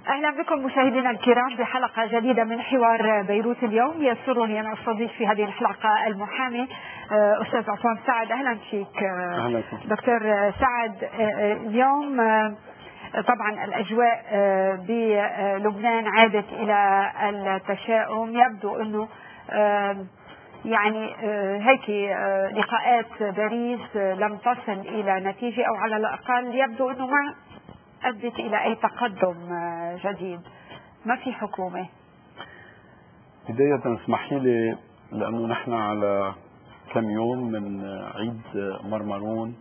أهلا بكم مشاهدينا الكرام بحلقة جديدة من حوار بيروت اليوم. يسرني أن أستضيف في هذه الحلقة المحامي أستاذ عصام سعد. أهلا فيك دكتور سعد. اليوم طبعا الأجواء بلبنان عادت إلى التشاؤم. يبدو أنه يعني هيك لقاءات باريس لم تصل إلى نتيجة، أو على الأقل يبدو أنه ما أدت إلى أي تقدم جديد. ما في حكومة. بداية اسمحي لي، لأنه نحن على كم يوم من عيد مرمرون،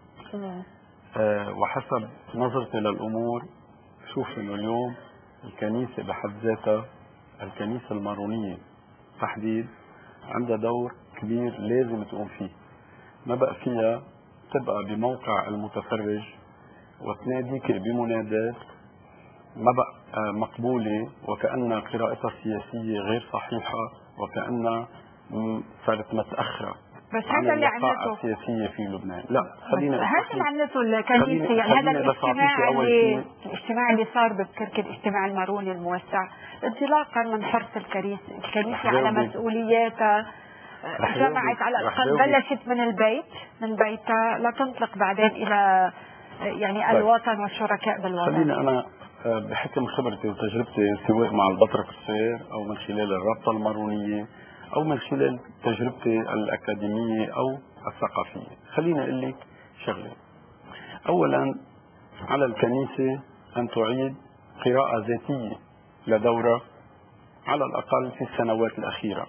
وحسب نظرتي للأمور شوف أنه اليوم الكنيسة بحد ذاتها، الكنيسة المارونية تحديد، عندها دور كبير لازم تقوم فيه. ما بقى فيها تبقى بموقع المتفرج وتناديك بمنادات ما بقى مقبولة، وكأن قراءتها السياسية غير صحيحة، وكأن صارت متأخرة بس هذا اللي عملته السياسية في لبنان. لا، خلينا هذا اللي عملته الكنيسة. يعني هذا الاجتماع اللي صار بتركي، الاجتماع الماروني الموسع، انطلاقا من حرص الكنيسة على مسؤولياتها، جمعت على الأقل، بلشت من بيتها لتنطلق بعدين إلى يعني الوطن والشركاء بالوطن. خليني أنا بحكم خبرتي وتجربتي سواء مع البطرك الصغير أو من خلال الرابطة المارونية أو من خلال تجربتي الأكاديمية أو الثقافية، خليني أقول لك شغلة. أولا، على الكنيسة أن تعيد قراءة ذاتية لدورة على الأقل في السنوات الأخيرة.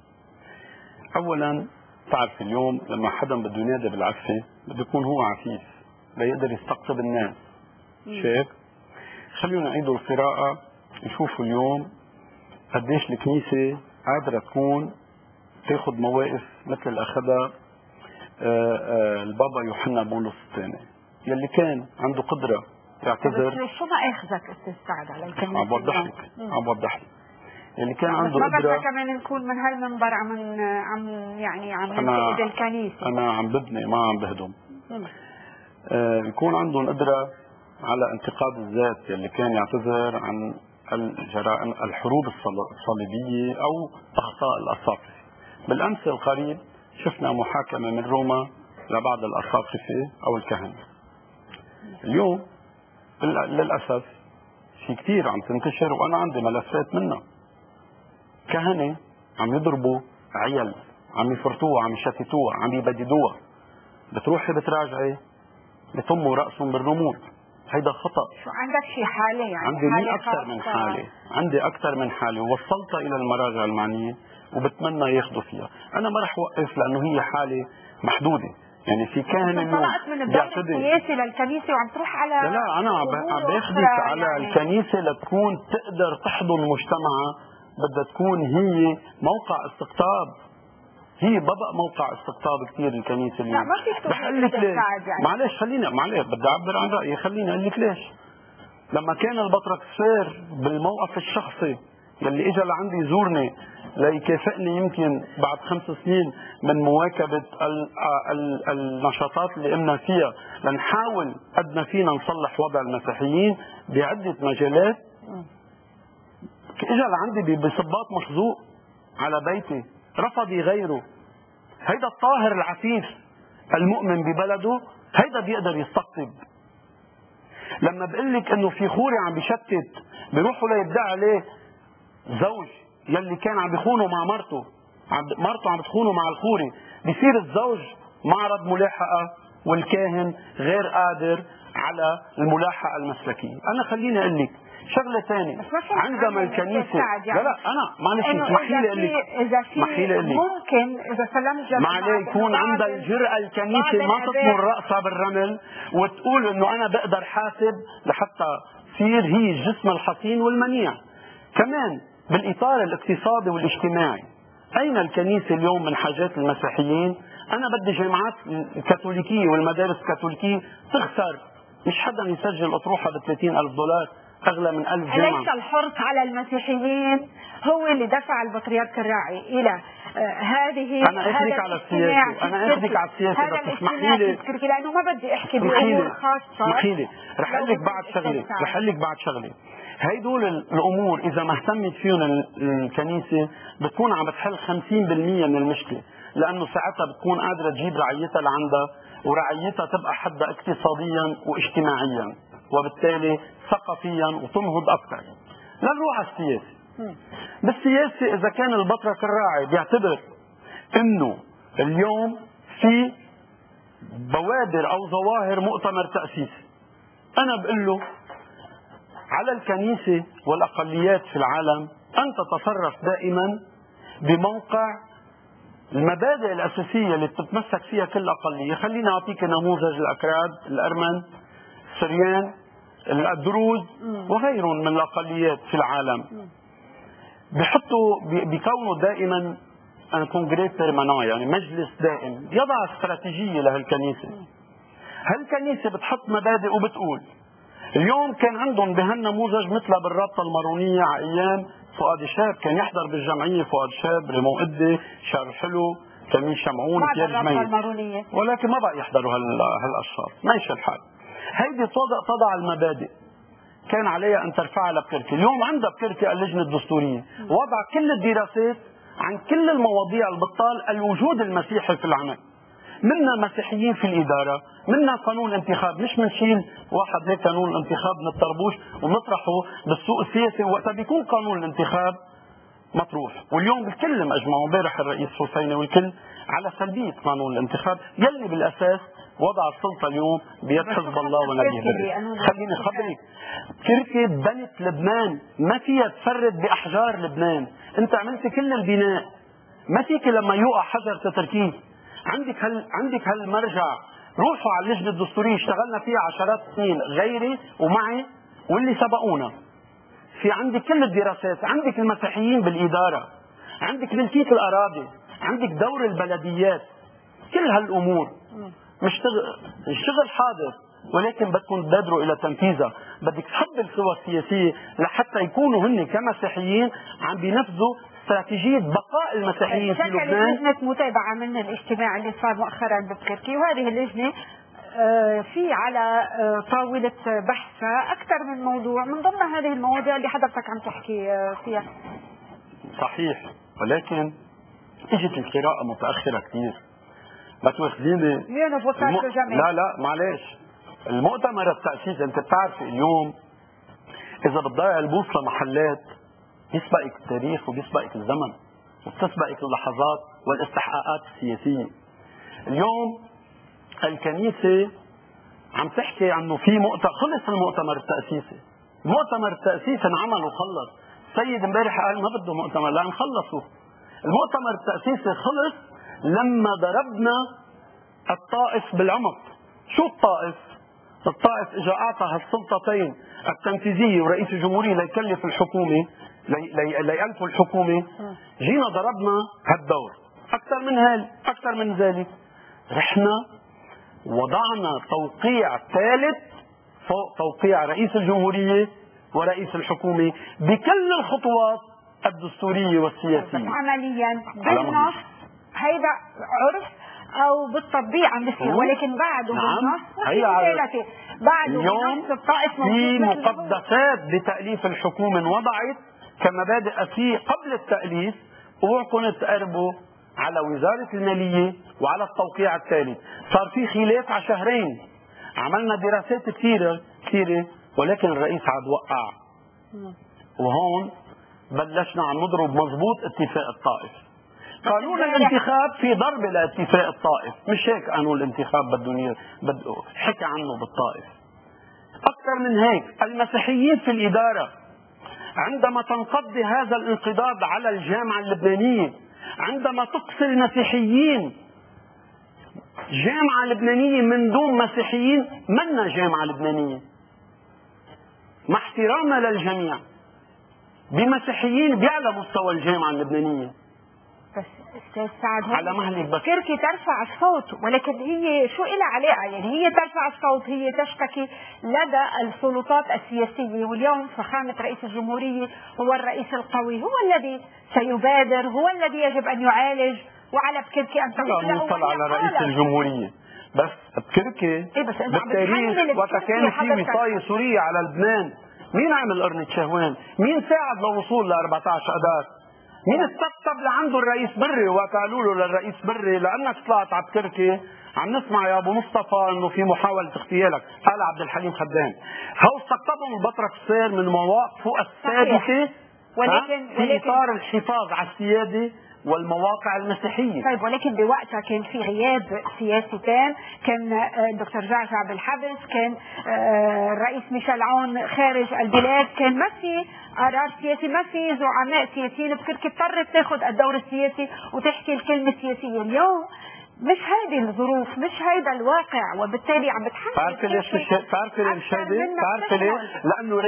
أولا، تعرف اليوم لما حدا بده ينادي بالعفة بده يكون هو عفيف لا يقدر يستقطب الناس. شايف؟ خلينا نعيدوا القراءة، نشوفوا اليوم قديش الكنيسة قادرة تكون تاخذ مواقف مثل اللي أخذها البابا يوحنا بولس الثاني، يلي كان عنده قدرة يعتذر. بس شو ما أخذك أستاذ سعد على الكنيسة؟ عم بوضح لك اللي كان عنده قدرة. ما بدنا كمان نكون من هالمنبر عم ننتقد الكنيسة. أنا عم ببني ما عم بهدم. يكون عندهم قدرة على انتقاد الذات، اللي كان يعتذر عن الجرائم الحروب الصليبية أو أخطاء الأساقفة. بالأمس القريب شفنا محاكمة من روما لبعض الأساقفة أو الكهنة. اليوم للأسف في كتير عم تنتشر، وأنا عندي ملفات منها، كهنة عم يضربوا عيال، عم يفرطوها، عم يشتتوها، عم يبددوها، بتروحي بتراجعي بتموا رأسهم بالرمول. هيدا خطأ. شو عندك شي حالة؟ يعني عندي أكثر من حالة، عندي أكثر من حالة، ووصلتها إلى المراجع المعنية وبتمنى ياخذوا فيها. أنا ما رح وقف لأنه هي حالة محدودة. يعني في كاهن اليوم طلعت من الدور السياسي للكنيسة وعم تروح على لا أنا عم باخذك على يعني الكنيسة لتكون تقدر تحضن مجتمعها. بدها تكون هي موقع استقطاب. هي بقى موقع استقطاب كثير الكنيسة اليوم. لا ما فيك تقول لك ليش. معلش معلش بدي أعبر عن رأيي. خليني أقول لك ليش. لما كان البطرك صير بالموقف الشخصي يلي اجى لعندي يزورني ليكافئني يمكن بعد 5 سنين من مواكبة النشاطات اللي قمنا فيها لنحاول قد ما فينا نصلح وضع المسيحيين بعدة مجالات، اجى لعندي بصباط مخزوق على بيتي، رفض يغيره. هيدا الطاهر العفيف المؤمن ببلده هيدا بيقدر يستقطب. لما بقول لك انه في خوري عم بيشتت، بيروحوا ليدعي عليه زوج يلي كان عم بيخونه مع مرته عم بتخونه مع الخوري، بيصير الزوج معرض ملاحقة والكاهن غير قادر على الملاحقة المسلكية. انا خليني اقول لك شغله ثانيه. عندما الكنيسه يعني لا انا معلش اسمحي لي اقول لك، اسمحي لي اقول لك ممكن اذا سلمت معلي يكون عندها الجرأة الكنيسه ما تطمر راسها بالرمل وتقول انه انا بقدر حاسب لحتى تصير هي الجسم الحصين والمنيع. كمان بالاطار الاقتصادي والاجتماعي، اين الكنيسه اليوم من حاجات المسيحيين؟ انا بدي جامعات الكاثوليكيه والمدارس الكاثوليكيه تخسر، مش حدا يسجل اطروحه ب $30,000 أغلى من 1000 جامعة. أليس الحرص على المسيحيين هو اللي دفع البطريرك الراعي إلى هذه أنا أخذك على السياسة، أنا أخذك على السياسة، بس اسمحي لي، لأنه ما بدي أحكي بأمور خاصة. اسمحي لي، رح أقول لك بعد شغلة، هيدول الأمور إذا ما اهتمت فيهم الكنيسة بتكون عم بتحل 50% من المشكلة، لأنه ساعتها بتكون قادرة تجيب رعيتها لعندها، ورعيتها تبقى حدها اقتصاديا واجتماعيا وبالتالي ثقافيا وتنهض أكثر. لا نروح على السياسة. بالسياسة إذا كان البطرك الراعي بيعتبر إنه اليوم في بوادر أو ظواهر مؤتمر تأسيسي، أنا بقول له على الكنيسة والأقليات في العالم أن تتصرف دائما بموقع المبادئ الأساسية اللي بتتمسك فيها كل أقلية. خليني أعطيك نموذج الأكراد، الأرمن، السريان، الدروز وغيرهم من الأقليات في العالم. بيكونوا دائما كونغري بيرمانون، يعني مجلس دائم يضع استراتيجية لهالكنيسة. هالكنيسة بتحط مبادئ وبتقول اليوم كان عندهم بهالنموذج مثل بالرابطة المارونية على أيام فؤاد شاب، كان يحضر بالجمعية فؤاد شاب، ريمون إدي، شارل حلو، كمين شمعون، بيير جميل، ولكن ما بقى يحضروا هالأشخاص. ماشي الحال. هيدي تضع المبادئ كان عليها أن ترفعها لبكركي. اليوم عندها بكركي اللجنة الدستورية وضع كل الدراسات عن كل المواضيع اللي بتطال الوجود المسيحي في العمل. منا مسيحيين في الإدارة، منا قانون الانتخاب، مش منشيل واحد هيك قانون الانتخاب من الطربوش ونطرحه بالسوق السياسي وقتها بيكون قانون الانتخاب مطروح. واليوم الكل مجمعوا امبارح الرئيس حسيني والكل على سلبية قانون الانتخاب يلي بالأساس وضع السلطة اليوم بيد حزب الله ونبيه بري. خليني خبرك، تركيا بنت لبنان ما فيها تفرد بأحجار لبنان. انت عملت كل البناء، ما فيك لما يوقع حجر تتركيه. عندك هالمرجع، روحوا على اللجنة الدستورية، اشتغلنا فيها عشرات سنين غيري ومعي واللي سبقونا. في عندك كل الدراسات، عندك المسيحيين بالإدارة، عندك ملكية الأراضي، عندك دور البلديات، كل هالأمور مش الشغل حاضر، ولكن بدكم تبادروا إلى تنفيذها. بدك تحضر القوى السياسية لحتى يكونوا هن كمسيحيين عم بينفذوا استراتيجية بقاء المسيحيين في لبنان. لجنة متابعة من الاجتماع اللي صار مؤخرا ببكركي، وهذه اللجنة في على طاولة بحث أكثر من موضوع، من ضمن هذه المواضيع اللي حضرتك عم تحكي فيها. صحيح، ولكن اجت القراءة متأخرة كثير. ما تواخذيني لا معلش. المؤتمر التأسيسي انت بتعرف اليوم اذا بتضيع البوصلة محلات بيسبقك التاريخ وبيسبقك الزمن وبتسبقك اللحظات والاستحقاقات السياسية. اليوم الكنيسة عم تحكي عنه في خلص المؤتمر التأسيسي. المؤتمر التأسيسي انعمل وخلص. السيد امبارح قال ما بده مؤتمر، لا نخلصه. المؤتمر التأسيسي خلص لما ضربنا الطائف بالعمق. شو الطائف؟ الطائف اجى اعطى هالسلطتين التنفيذيه ورئيس الجمهوريه ليكلف الحكومه ليألفوا الحكومه. جينا ضربنا هالدور. اكثر من ذلك رحنا وضعنا توقيع ثالث فوق توقيع رئيس الجمهوريه ورئيس الحكومه بكل الخطوات الدستوريه والسياسيه. بس عمليا بالنص هيدا عرف او بالتطبيق عم بيصير، ولكن بعده بالنص بعده اليوم في مقدسات بتأليف الحكومة انوضعت كمبادئ أساسية قبل التأليف، وكنت تقربوا على وزارة المالية وعلى التوقيع الثالث. صار في خلاف على شهرين، عملنا دراسات كثيرة ولكن الرئيس عاد وقع. وهون بلشنا عم نضرب مضبوط اتفاق الطائف. قانون الانتخاب في ضرب لاتفاق الطائف، مش هيك قانون الانتخاب بده حكى عنه بالطائف. أكثر من هيك، المسيحيين في الإدارة عندما تنقضي هذا الانقضاض على الجامعة اللبنانية، عندما تقصي المسيحيين، جامعة لبنانية من دون مسيحيين منا جامعة لبنانية، مع احترامنا للجميع، بمسيحيين بيعلى مستوى الجامعة اللبنانية. بس استاذ سعد على مهلك بس كركي ترفع الصوت، ولكن هي شو إلها علاقة؟ يعني هي ترفع الصوت، هي تشتكي لدى السلطات السياسية، واليوم فخامة رئيس الجمهورية هو الرئيس القوي، هو الذي سيبادر، هو الذي يجب أن يعالج، وعلى بكركي أن تقول له نوصل على رئيس الجمهورية. بس بكركي بالتاريخ وقت كان في وصاية سورية على لبنان، مين عمل قرنة شهوان؟ مين ساعد للوصول ل 14 أذار؟ مين استقطب لعنده الرئيس بري وقالوا له للرئيس بري لأنك طلعت على بكركي عم نسمع يا ابو مصطفى انه في محاولة اغتيالك، قال عبد الحليم خدام. هو استقطبهم البطرك السير من مواقفه الثابتة ولكن في اطار الحفاظ على السيادة والمواقع المسيحية. طيب ولكن بوقتها كان في غياب سياسي تام، كان الدكتور جعجع بالحبس، كان الرئيس ميشيل عون خارج البلاد، كان ما في قرار سياسي، ما في زعماء سياسيين. بكركي اضطرت تاخذ الدور السياسي وتحكي الكلمة السياسية. اليوم مش هذه الظروف، مش هيدا الواقع، وبالتالي عم بتحمل. تعرفي ليش مش هيدا؟ تعرفي ليه؟ لأنه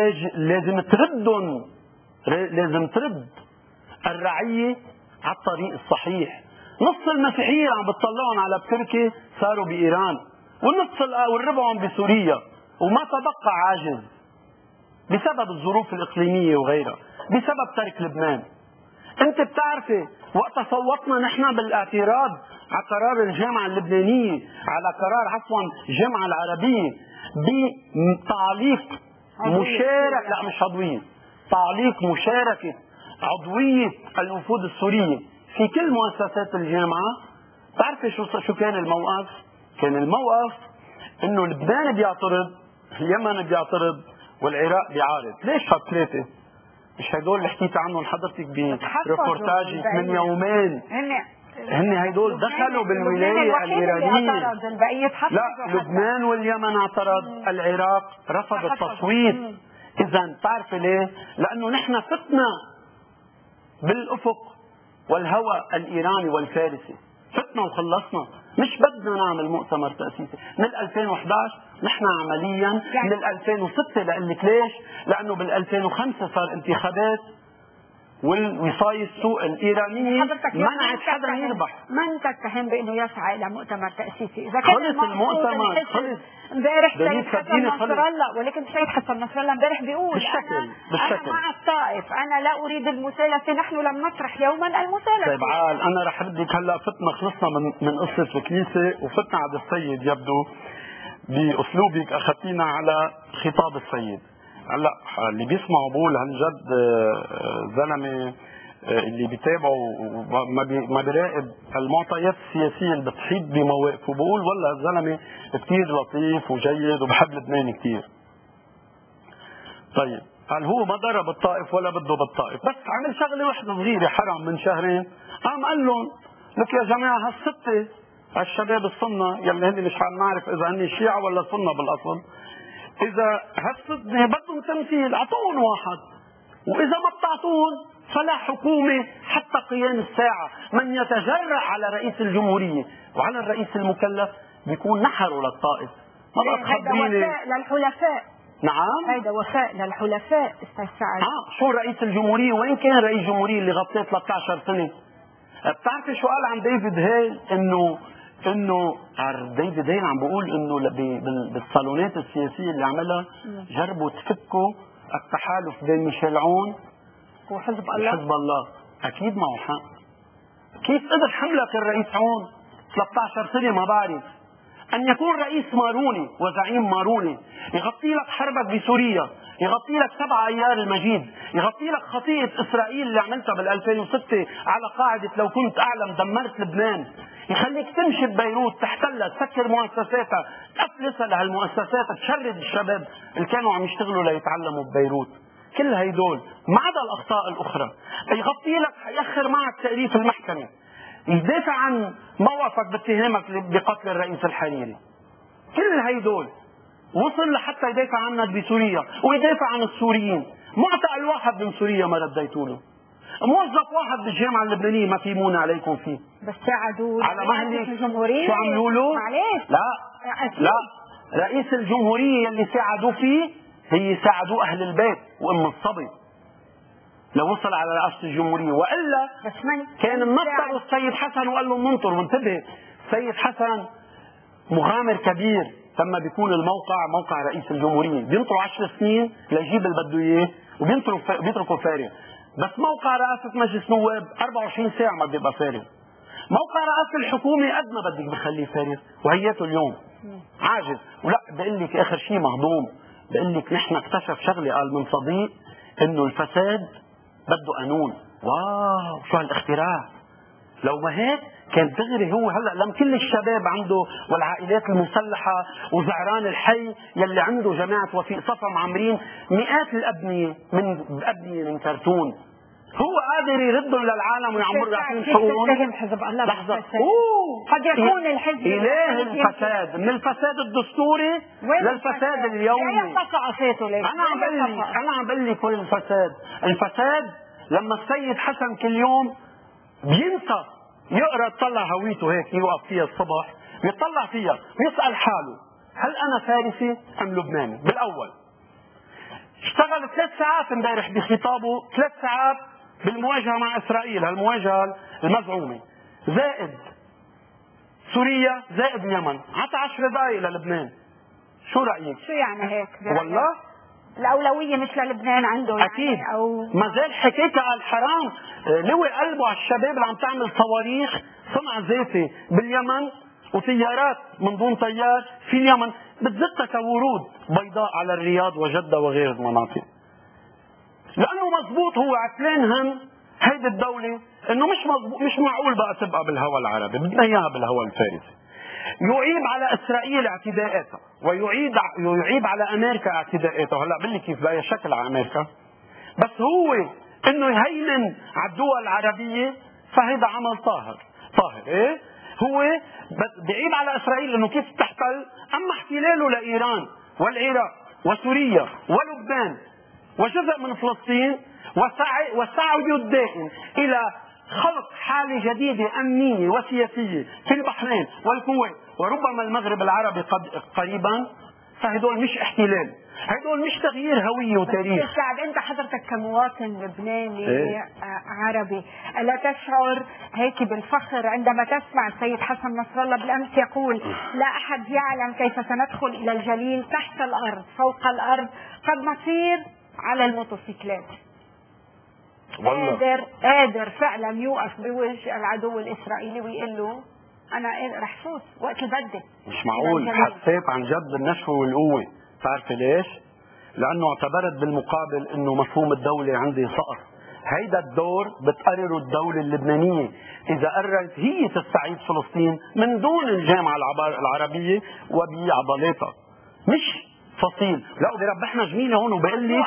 لازم ترد الرعية على الطريق الصحيح. نص المسيحيين عم بتطلعون على بتركي صاروا بإيران، والنص والربعهم بسوريا، وما تبقى عاجز بسبب الظروف الإقليمية وغيرها، بسبب ترك لبنان. انت بتعرفي وقت صوتنا نحن بالاعتراض على قرار الجامعة اللبنانية، على قرار عفوا الجامعة العربية بتعليق مشاركة، لا مش عضوية، تعليق مشاركة عضوية الوفود السورية في كل مؤسسات الجامعة، تعرفي شو كان الموقف؟ كان الموقف انه لبنان بيعترض، اليمن بيعترض، والعراق بيعارض. ليش هالثلاثة؟ مش هدول اللي حكيت عنهم حضرتك بريبورتاجك من يومين؟ هن هدول دخلوا بالولاية الإيرانية. لا، لبنان واليمن اعترض، العراق رفض التصويت. إذا تعرفي ليه؟ لأنه نحن فتنا بالأفق والهوى الإيراني والفارسي، فتنا وخلصنا. مش بدنا نعمل مؤتمر تأسيسي من 2011، نحن عمليا من 2006. لقلك ليش؟ لأنه بال 2005 صار انتخابات، والوصاية السوق الإيرانية منعت حدا يربح. من تتهم بأنه يسعى إلى مؤتمر تأسيسي؟ إذا كان خلص المؤتمر، خلص امبارح سيد حسن نصر الله، ولكن سيد حسن نصر الله امبارح بيقول بالشكل أنا مع الطائف، أنا لا أريد المسالسة، نحن لم نطرح يوما المسالسة. طيب عال، أنا رح ردك هلا. فتنا خلصنا من قصة الكنيسة، وفتنا على السيد. يبدو بأسلوبك أخذتينا على خطاب السيد. هلا اللي بيسمعوا بقول هالجد زلمه اللي بيتابعوا ما بيراقب المعطيات السياسيه اللي بتحيط بمواقفه، بقول والله الزلمه كثير لطيف وجيد وبحب لبنان كثير. طيب قال هو ما ضرب الطائف ولا بده بالطائف، بس عمل شغله وحده صغيره حرام من شهرين، قام قال لهم لك يا جماعه هالسته الشباب السنه يلي هن مش نعرف اذا هن شيعه ولا سنه بالاصل، إذا هالصدمة بدهم تمثيل أعطوهم واحد، وإذا ما بتعطوهم فلا حكومة حتى قيام الساعة. من يتجرأ على رئيس الجمهورية وعلى الرئيس المكلف بيكون نحره للطائف. ما بقى تخبريني هذا وفاء للحلفاء. نعم هذا وفاء للحلفاء استاذ سعد. شو رئيس الجمهورية؟ وين كان رئيس الجمهورية اللي غطيه 13 سنة؟ بتعرفي شو قال عن ديفيد هيل؟ انه ديفيد هيل عم بيقول انه بالصالونات السياسيه اللي عملها جربوا تفكوا التحالف بين ميشيل عون وحزب الله. اكيد معه حق. كيف قدر حملك الرئيس عون 13 سنه ما بعرف ان يكون رئيس ماروني وزعيم ماروني يغطي لك حربك بسوريا، يغطي لك 7 ايار المجيد، يغطي لك خطيئة اسرائيل اللي عملتها بال 2006 على قاعدة لو كنت اعلم دمرت لبنان، يخليك تمشي ببيروت تحتلها، تسكر مؤسساتها، تفلسها لهالمؤسسات، تشرد الشباب اللي كانوا عم يشتغلوا ليتعلموا ببيروت. كل هيدول ما عدا الاخطاء الاخرى. يغطي لك، يأخر معك تأليف المحكمة، يدافع عن موقفك باتهامك بقتل الرئيس الحريري. كل هيدول وصل لحتى يدافع عنك بسوريا ويدافع عن السوريين. معتقل واحد من سوريا ما رديتوا له، موظف واحد بالجامعة اللبنانية ما تيمون عليكم فيه، بس ساعدوا على مهلك. الجمهورية. شو عملوا له؟ معلش لا رئيس الجمهورية اللي ساعدوا فيه هي ساعدوا أهل البيت وأم الصبي. لو وصل على رئاسة الجمهورية، وإلا كان النطر السيد حسن وقال له منطر. وانتبه، السيد حسن مغامر كبير لما بيكون الموقع موقع رئيس الجمهورية، بينطروا 10 سنين ليجيب اللي بده اياه وبيتركوا فارغ. بس موقع رئاسة مجلس نواب 24 ساعة ما بيبقى فارغ. موقع رئاسة الحكومة قد ما بدك بخليه فارغ، وهياته اليوم عاجز. ولا بقول لك اخر شيء مهضوم، بقول لك نحن اكتشف شغله قال من صديق انه الفساد بده قانون. واو شو هالاختراع! لو ما هيك كان دغري هو هلا لم كل الشباب عنده والعائلات المسلحه وزعران الحي يلي عنده جماعه وفيق صفا معمرين مئات الابنيه من كرتون، هو قادر يردهم للعالم ويعمروا يعطيهم حقوقهم. تتهم حزب الله لحظه، قد يكون الحزب اله الفساد من الفساد الدستوري للفساد اليومي. لا ينقطع عصيته ليه؟ انا عم بقول لك وين الفساد لما السيد حسن كل يوم بينسى يقرا يطلع هويته هيك يوقف فيها الصبح يطلع فيها ويسال حاله هل انا فارسي ام لبناني؟ بالاول اشتغل 3 ساعات امبارح بخطابه، 3 ساعات بالمواجهه مع اسرائيل، هالمواجهه المزعومه، زائد سوريا زائد اليمن، عطى 10 دقائق للبنان. شو رايك؟ شو يعني هيك؟ والله الأولوية مش للبنان عنده يعني أكيد. أو ما زال حكيتها قال حرام لوي قلبه على الشباب اللي عم تعمل صواريخ صنع ذاتي باليمن وسيارات من دون طيار في اليمن بتزتها كورود بيضاء على الرياض وجدة وغير المناطق. لأنه مزبوط هو عتلان هم هيدي الدولة إنه مش مزبوط، مش معقول بقى تبقى بالهوى العربي، بدنا إياها بالهوى الفارسي. يعيب على اسرائيل اعتداءاتها ويعيب على امريكا اعتداءاتها. هلا بقول لك كيف بأي شكل على امريكا، بس هو انه يهيمن على الدول العربيه فهذا عمل طاهر ايه. هو بيعيب على اسرائيل انه كيف تحتل، اما احتلاله لايران والعراق وسوريا ولبنان وجزء من فلسطين وسعيه الدائم الى خلق حالة جديدة أمنية وسياسية في البحرين والكويت وربما المغرب العربي قريبا، فهدول مش احتلال، هدول مش تغيير هوية وتاريخ. سعد انت حضرتك كمواطن لبناني عربي الا تشعر هيك بالفخر عندما تسمع السيد حسن نصر الله بالامس يقول لا احد يعلم كيف سندخل الى الجليل تحت الارض فوق الارض قد نصير على الموتوسيكلات؟ قادر فعلا يوقف بوجه العدو الاسرائيلي ويقول له انا رح فوت وقت بدي. مش معقول. حسيت عن جد النشوه والقوه. بتعرفي ليش؟ لانه اعتبرت بالمقابل انه مفهوم الدوله عندي صقر. هيدا الدور بتقرره الدوله اللبنانيه، اذا قررت هي تستعيد فلسطين من دون الجامعه العربيه وبعضلاتها، مش فصيل. لا بيربحنا جميله هون وبقول لي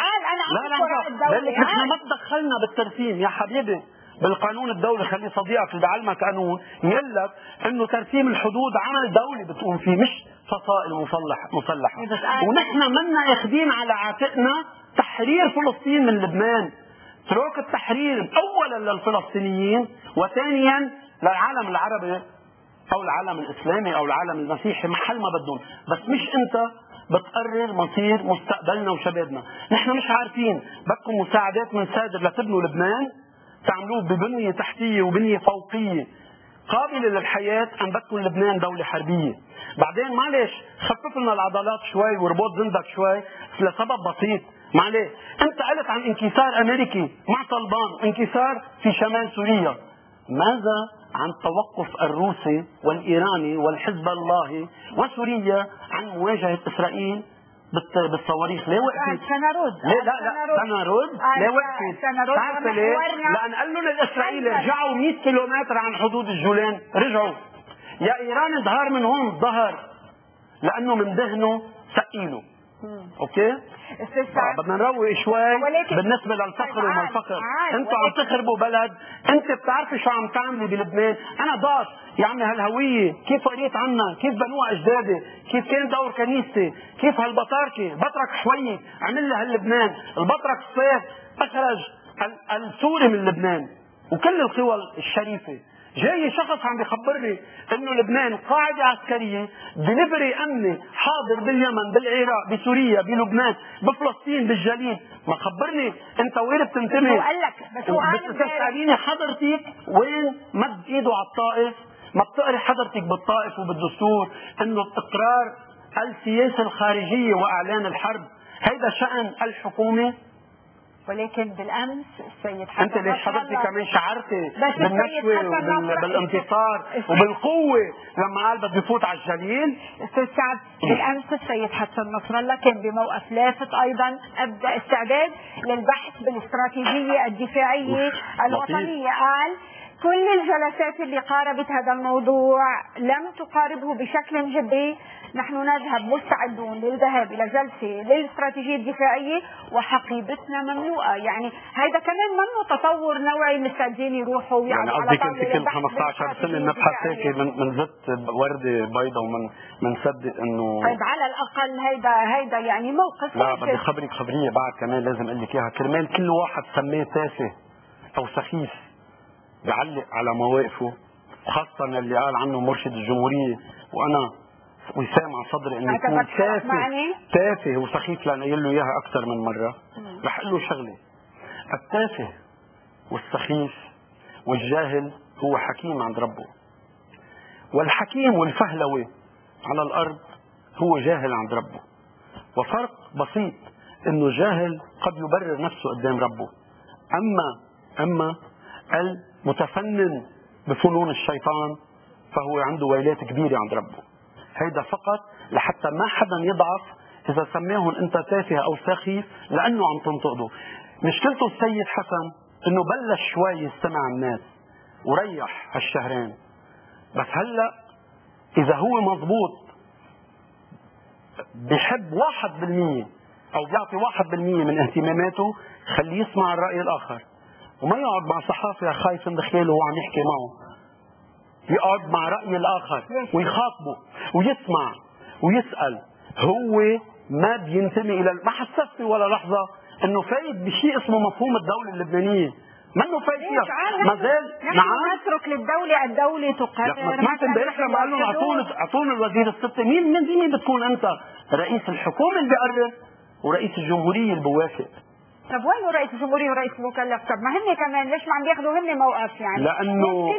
لا نحن ما تدخلنا بالترسيم يا حبيبي. بالقانون الدولي خلي صديقك اللي بعلمك قانون يقول لك انه ترسيم الحدود عمل دولي بتقوم فيه مش فصائل مسلحه. ونحن منا اخذين على عاتقنا تحرير فلسطين من لبنان. اترك التحرير اولا للفلسطينيين وثانيا للعالم العربي او العالم الاسلامي او العالم المسيحي محل ما بدهم، بس مش انت بتقرر مصير مستقبلنا وشبابنا. نحن مش عارفين بدكم مساعدات من سادر لتبنوا لبنان تعملوه ببنية تحتية وبنية فوقية قابلة للحياة، أم بدكم لبنان دولة حربية؟ بعدين معلش خفف لنا العضلات شوي وربط زندك شوي لسبب بسيط. معلش انت قلت عن انكسار امريكي مع طالبان، انكسار في شمال سوريا، ماذا عن التوقف الروسي والايراني والحزب اللهي وسوريا عن مواجهة اسرائيل بالصواريخ؟ ليه وقفت؟ سنرد. ليه وقفت؟ تعرف ليه؟ لأن قال لهم الإسرائيلي رجعوا 100 كيلومتر عن حدود الجولان، رجعوا. يا إيران ظهر من هون ظهر لأنه من دهنه ثقيله. أوكي؟ بدنا نروق شوي بالنسبة للفقر وما الفقر. انتوا عم تخربوا بلد. انت بتعرفي شو عم تعملي بلبنان؟ انا ضاش يا عمي هالهوية كيف قريت عنها، كيف بنوها اجدادي، كيف كان دور كنيستي، كيف هالبطاركة بطرك حوية عمل لها هاللبنان، البطرك الصيف اخرج السوري من لبنان وكل القوى الشريفة جاي شخص عم بيخبرني انه لبنان قاعده عسكريه، دليفري امني حاضر باليمن، بالعراق، بسوريا، بلبنان، بفلسطين، بالجليل. ما خبرني انت وين بتنتمي؟ هو قال لك بس هو قال بتساليني حضرتك وين مد ايده على الطائف؟ ما بتقري حضرتك بالطائف وبالدستور انه اقرار السياسه الخارجيه واعلان الحرب هيدا شأن الحكومه؟ ولكن بالامس السيد حسن انت ليش حضرتك كمان شعرتي بالنشوه وبالانتصار وبالقوه لما قال بده يفوت على الجليل؟ استاذ سعد، بالامس السيد حسن نصر الله كان بموقف لافت ايضا، ابدا استعداد للبحث بالاستراتيجيه الدفاعيه الوطنيه. قال كل الجلسات اللي قاربت هذا الموضوع لم تقاربه بشكل جدي، نحن نذهب مستعدون للذهاب الى جلسه للاستراتيجيه الدفاعيه وحقيبتنا مملوءه. يعني هيدا كمان منه تطور نوعي مستعدين يروحوا ويقعدوا على طاوله البحث. كل 15 سنه نبحث هيك من زت ورده بيضاء ومن نصدق انه طيب على الاقل هيدا يعني موقف. لا بدي خبرك خبريه بعد كمان لازم اقول لك اياها، كرمال كل واحد سميه تافه او سخيف بيعلق على مواقفه، وخاصه اللي قال عنه مرشد الجمهوريه، وانا وسام على صدري انه يكون تافه وسخيف، لانه قايل له اياها اكثر من مره. رح اقول له شغله، التافه والسخيف والجاهل هو حكيم عند ربه، والحكيم والفهلوي على الارض هو جاهل عند ربه. وفرق بسيط انه جاهل قد يبرر نفسه قدام ربه، اما المتفنن بفنون الشيطان فهو عنده ويلات كبيره عند ربه. هيدا فقط لحتى ما حدا يضعف اذا سماهم انت تافه او سخيف لانه عم تنتقده. مشكلته السيد حسن انه بلش شوي يستمع الناس وريح هالشهرين، بس هلا اذا هو مضبوط بيحب 1% او بيعطي 1% من اهتماماته، خليه يسمع الراي الاخر وما يقعد مع صحافي خايف من خياله وعم يحكي معه. يقعد مع رأي الآخر ويخاطبه ويسمع ويسأل. هو ما بينتمي إلى ما حسسني ولا لحظة إنه فايد بشيء اسمه مفهوم الدولة اللبنانية، منه فايد فيها ما زال. نعم نترك للدولة، الدولة تقرر. ما سمعت امبارح لما قال لهم اعطونا الوزير الستة. مين بتكون أنت؟ رئيس الحكومة اللي بيقرر ورئيس الجمهورية اللي بوافق. طب وين رئيس الجمهورية ورئيس المكلف؟ طب ما هن كمان ليش ما عم بياخذوا هن موقف؟ يعني لأنه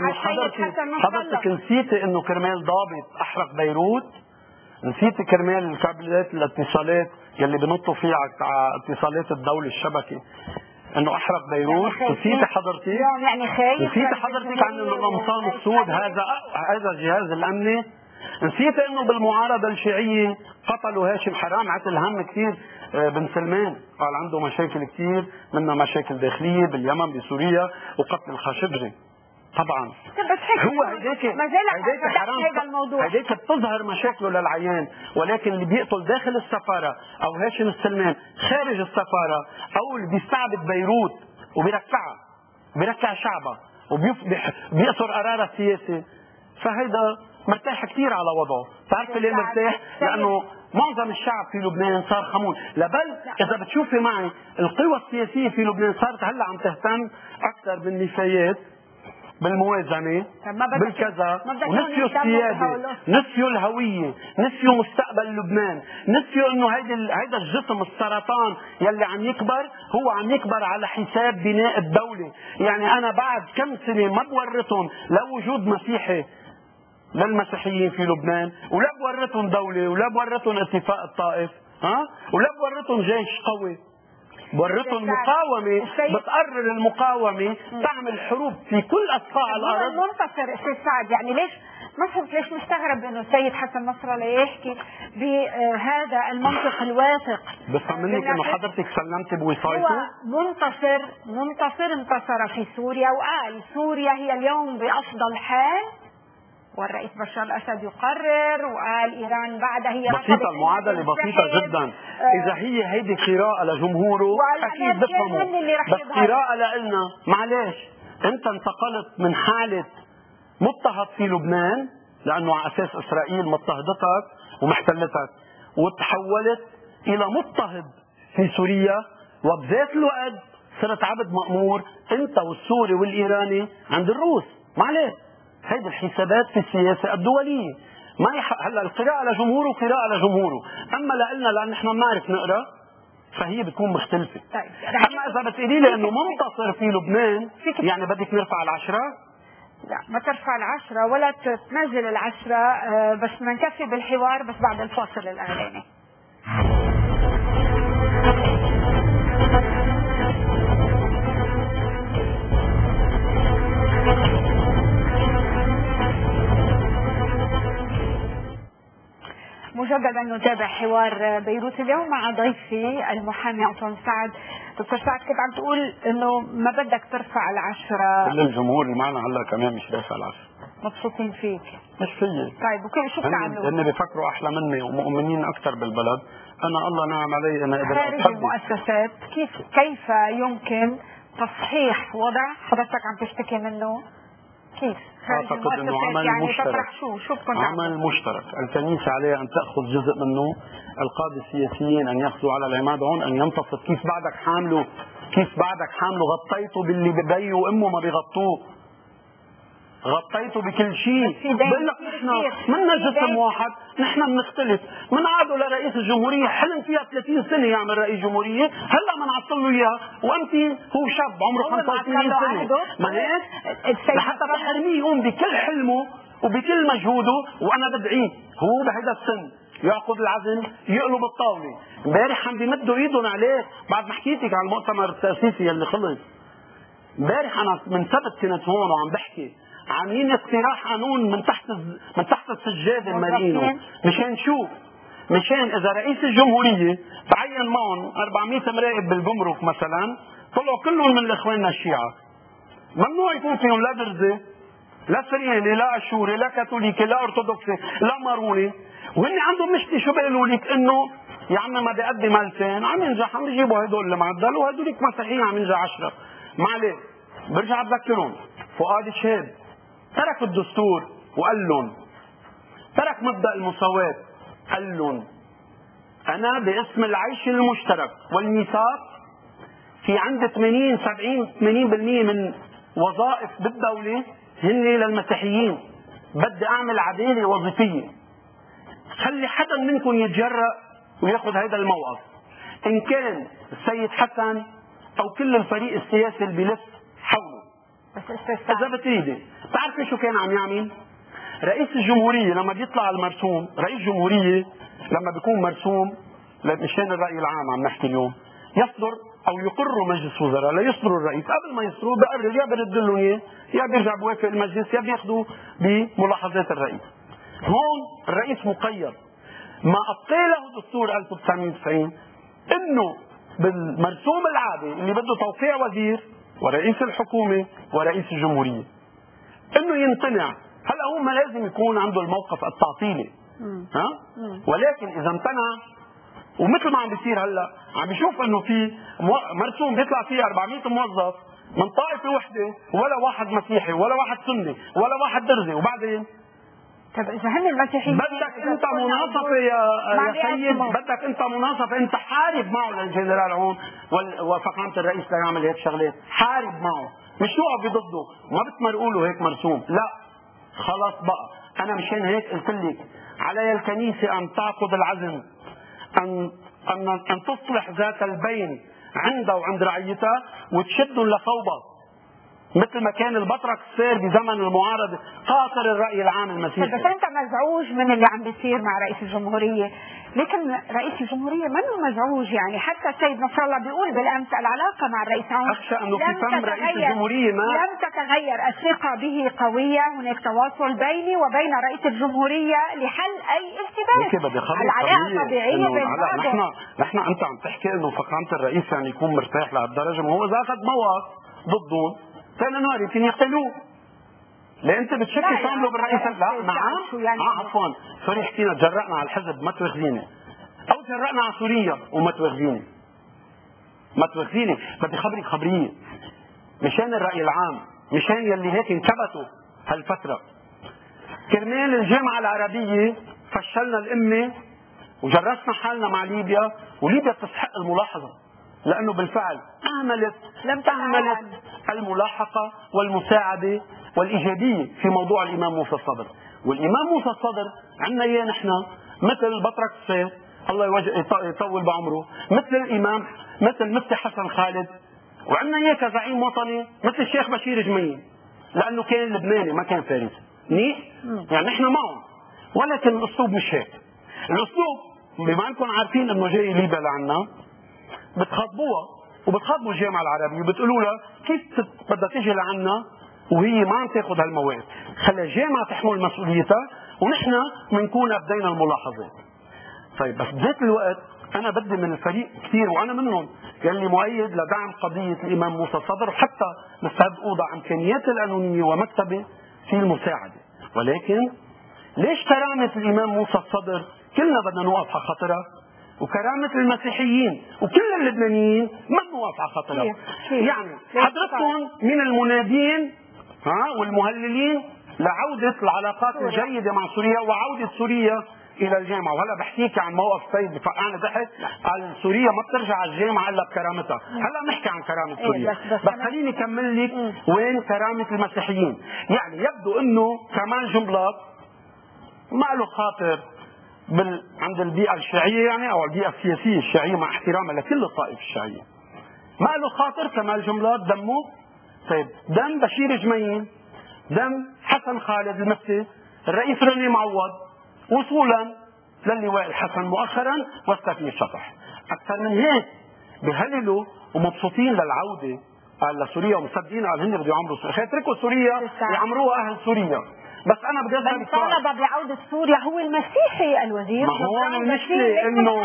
حضرتك نسيتي إنه كرمال ضابط أحرق بيروت، نسيتي كرمال الكابلات الاتصالات يلي بنطوا فيها على اتصالات الدولة الشبكة إنه أحرق بيروت. نسيتي حضرتك؟ يعني خايف. نسيتي حضرتك عن إنه القمصان السود هذا الجهاز الأمني؟ نسيت انه بالمعارضه الشيعيه قتلوا هاشم حرام، عتل هم كثير بن سلمان، قال عنده مشاكل كثير منها مشاكل داخليه باليمن بسوريا وقتل الخاشقجي. طبعا هو هيديك حرام، هيديك بتظهر مشاكله للعيان، ولكن اللي بيقتل داخل السفاره او هاشم السلمان خارج السفاره او اللي بيستعبد بيروت وبيركع شعبها وبيأثر قرارها السياسي، فهيدا مرتاح كثير على وضعه. تعرف ليه مرتاح؟ لانه معظم الشعب في لبنان صار خمول. بل اذا بتشوفي معي القوى السياسيه في لبنان صارت هلا عم تهتم اكثر بالنفايات، بالموازنه، بالكذا، ونسيوا السياده، نسيوا الهويه، نسيوا مستقبل لبنان، نسيوا انه هيدا الجسم السرطان يلي عم يكبر هو عم يكبر على حساب بناء الدوله. يعني انا بعد كم سنه ما بورطهم لوجود مسيحي للمسيحيين في لبنان، ولا بورطهم دولة، ولا بورطهم اتفاق الطائف، ولا بورطهم جيش قوي، بورطهم مقاومة بتقرر المقاومة تعمل حروب في كل أصقاع الأرض. منتصر استاذ سعد، يعني ليش مستغرب انه السيد حسن نصر الله يحكي بهذا المنطق الواثق؟ بفهمنك انه حضرتك سلمت بوصايته. هو منتصر انتصر في سوريا وقال سوريا هي اليوم بأفضل حال، والرئيس بشار الأسد يقرر، وقال إيران بعدها هي بسيطة، المعادلة بسيطة جدا. إذا هيدي قراءة لجمهوره أكيد بفهمه، بس قراءة لنا معلش أنت انتقلت من حالة مضطهد في لبنان لأنه على أساس إسرائيل مضطهدتك ومحتلتك، وتحولت إلى مضطهد في سوريا، وبذات الوقت صرت عبد مأمور أنت والسوري والإيراني عند الروس. ما عليه. هيدي الحسابات في السياسة الدولية. ما هلا القراءة لجمهوره وقراءة لجمهوره، أما لأن نحن بنعرف نقرأ فهي بتكون مختلفة. طيب. أما إذا بتقولي لي إنه منتصر في لبنان يعني بدك نرفع 10؟ لا، ما ترفع 10 ولا تنزل 10، بس بدنا نكفي بالحوار بس بعد الفاصل الإعلاني. مجددا نتابع حوار بيروت اليوم مع ضيفي المحامي عطوان سعد. دكتور سعد، كنت عم تقول انه ما بدك ترفع 10. كل الجمهور اللي معنا هلا كمان مش رافع 10، مبسوطين فيك. مش فيي. طيب وكيف شو بتعملوا؟ هن بيفكروا احلى مني ومؤمنين اكثر بالبلد. انا الله نعم علي انا قدرت خارج المؤسسات كيف يمكن تصحيح وضع حضرتك عم تشتكي منه؟ كيف؟ اعتقد انه عمل يعني مشترك. شو بكون عمل مشترك، الكنيسه عليها ان تاخذ جزء منه، القاده السياسيين ان ياخذوا على العماد هون، ان ينتصف. كيف بعدك حامله غطيته باللي ببيه وامه ما بيغطوه، غطيته بكل شيء. بقول لك نحن منا جسم واحد، نحن بنختلف. منعادوا لرئيس الجمهوريه حلم فيها 30 سنه يعمل رئيس جمهوريه، هلا بنعطل له اياه وامتى هو شاب عمره 85 سنه. ما هيك؟ لحتى تحرميه يقوم بكل حلمه وبكل مجهوده، وانا بدعيه هو بهيدا السن ياخذ العزم يقلب الطاوله. امبارح عم بيمدوا ايدهم عليه بعد ما حكيتك عن المؤتمر التاسيسي اللي خلص. امبارح انا من سبت كنت هون وعم بحكي عاملين اقتراح قانون من تحت السجاده المرئينه. مشان شو؟ مشان اذا رئيس الجمهوريه تعين معهم 400 مراقب بالجمرك مثلا، طلعوا كلهم من اخواننا الشيعه، ممنوع يكون فيهم لا درزه لا سرياني لا اشوري لا كاثوليكي لا ارثوذكسي لا ماروني. وهن عندهم مشكله. شو بيقولوا لك؟ انه يا عمي ما بيقدم 2000 عم ينجح، عم يجيبوا هدول المعدل وهدولك مسيحيين عم ينجح 10. ما عليه. برجع بذكرهم فؤاد الشهاب ترك الدستور وقال لهم، ترك مبدأ المساواة، قال لهم أنا باسم العيش المشترك والميثاق في عندي 80% من وظائف بالدولة هن للمسيحيين، بدي أعمل عدالة وظيفية، خلي حدا منكم يتجرأ وياخذ هذا الموقف، إن كان السيد حسن أو كل الفريق السياسي اللي بيلف حوله. إذا بتريدي تعرفي شو كان عم يعمل؟ رئيس الجمهورية لما بيطلع المرسوم، رئيس جمهورية لما بيكون مرسوم مشان الرأي العام عم نحكي اليوم، يصدر أو يقر مجلس وزراء لا يصدر الرئيس، قبل ما يصدروا بقرر يا برد لهم إياه يا بيرجع بوافق المجلس يا بياخذوا بملاحظات الرئيس. هون الرئيس مقيد. ما أبقى له دستور 1990 إنه بالمرسوم العادي اللي بده توقيع وزير ورئيس الحكومة ورئيس الجمهورية انه يمتنع. هلا هو ما لازم يكون عنده الموقف التعطيلي، ولكن اذا امتنع ومثل ما عم بيصير هلا عم بيشوف انه في مرسوم بيطلع فيه 400 موظف من طائفة وحدة ولا واحد مسيحي ولا واحد سني ولا واحد درزي، وبعدين طب اذا هن المسيحيين بدك انت مناصفه يا سيد، بدك انت مناصفه، انت حارب معه للجنرال هون وفخامه الرئيس ليعمل هيك شغلات، حارب معه مش توقف ضده، ما بتمرقوا له هيك مرسوم، لا خلاص بقى. انا مشان هيك قلت لك علي الكنيسه ان تعقد العزم ان تصلح ذات البين عندها وعند رعيتها وتشدهم لفوضى، مثل ما كان البطرك صار بزمن المعارضه قاصر الراي العام المسيحي. بس انت مزعوج من اللي عم بيصير مع رئيس الجمهوريه، لكن رئيس الجمهوريه منه مزعوج. يعني حتى السيد نصر الله بيقول بالامس العلاقه مع الرئيس عون اخشى انه في فم رئيس الجمهوريه لم تتغير، الثقه به قويه، هناك تواصل بيني وبين رئيس الجمهوريه لحل اي التباس. العلاقه طبيعيه بين بعض. نحن انت عم تحكي انه فخامه الرئيس يعني يكون مرتاح لهالدرجه، ما هو اذا اخذ موقف ضدهم ثاني نهار يمكن يقتلوه. ليه انت بتشكي تعملوا بالرئيس؟ لا نعم عفوا سوري حكينا جرأنا على الحزب ما تواخذيني، او جرأنا على سوريا وما تواخذيني، ما تواخذيني. بدي خبرك خبريه مشان الرأي العام، مشان يلي هيك انكبتوا هالفتره. كرمال الجامعه العربيه فشلنا الامه وجرسنا حالنا مع ليبيا، وليبيا تستحق الملاحظه لانه بالفعل اهملت الملاحقه والمساعده والايجابيه في موضوع الامام موسى الصدر. والامام موسى الصدر عندنا اياه نحن مثل بطرك الصيف الله يطول بعمره، مثل الامام مثل مفتي حسن خالد، وعندنا اياه كزعيم وطني مثل الشيخ بشير جميل، لانه كان لبناني ما كان فارسي. منيح؟ يعني نحن معهم، ولكن الاسلوب مش هيك. الاسلوب بما انكم عارفين انه جاي ليبيا لعنا، بتخاطبوها وبتخاطبوا الجامعه العربيه وبتقولوا لها كيف بدها تيجي لعنا وهي ما عم تاخذ هالمواد، خلي الجامعه تحمل مسؤوليتها ونحن بنكون ابدينا الملاحظات. طيب بس بذات الوقت انا بدي من الفريق كثير، وانا منهم يلي مؤيد لدعم قضيه الامام موسى الصدر، وحتى مستعد اوضع امكانياتي القانونيه ومكتبي في المساعده. ولكن ليش كرامه الامام موسى الصدر كلنا بدنا نوقف على خاطرها، وكرامه المسيحيين وكل اللبنانيين ما بنوقف على خاطرها؟ يعني حضرتكم من المنادين والمهللين لعوده العلاقات الجيده مع سوريا وعوده سوريا الى الجامعه، وهلا بحكيك عن موقف سيد بفقعنا ضحك قال سوريا ما بترجع على الجامعه الا بكرامتها. هلا بنحكي عن كرامه سوريا، بس خليني اكمل لك وين كرامه المسيحيين. يعني يبدو انه كمال جنبلاط ما له خاطر عند البيئه الشيعيه، يعني او البيئه السياسيه الشيعيه مع احترامها لكل الطائفه الشيعيه، ما له خاطر كمال جنبلاط دمه. طيب دم بشير جميل، دم حسن خالد المفتي، الرئيس رني معوض، وصولا للواء الحسن مؤخرا والسفير شطح. اكثر من هيك بهللوا ومبسوطين للعوده قال لسوريا ومصدقين قال هن بده يعمروا سوريا، يتركوا سوريا يعمروها اهل سوريا. بس انا بدي اسالك سؤال، طالب بعوده سوريا هو المسيحي الوزير؟ ما هو المشكله